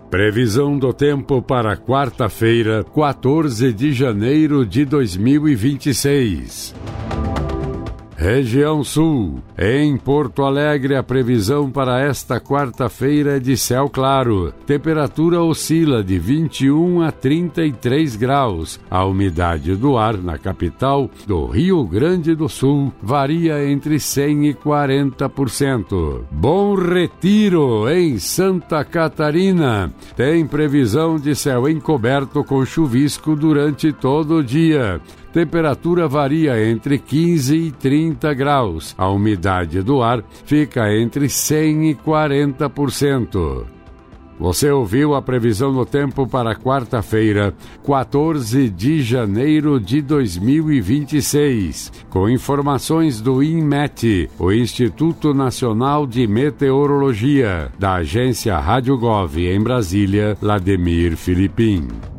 Previsão do tempo para quarta-feira, 14 de janeiro de 2026. Região Sul. Em Porto Alegre, a previsão para esta quarta-feira é de céu claro. Temperatura oscila de 21 a 33 graus. A umidade do ar na capital do Rio Grande do Sul varia entre 100 e 40%. Bom Retiro, em Santa Catarina. Tem previsão de céu encoberto com chuvisco durante todo o dia. Temperatura varia entre 15 e 30 graus. A umidade do ar fica entre 100 e 40%. Você ouviu a previsão do tempo para quarta-feira, 14 de janeiro de 2026, com informações do INMET, o Instituto Nacional de Meteorologia, da agência Rádio Gov em Brasília, Lademir Filipim.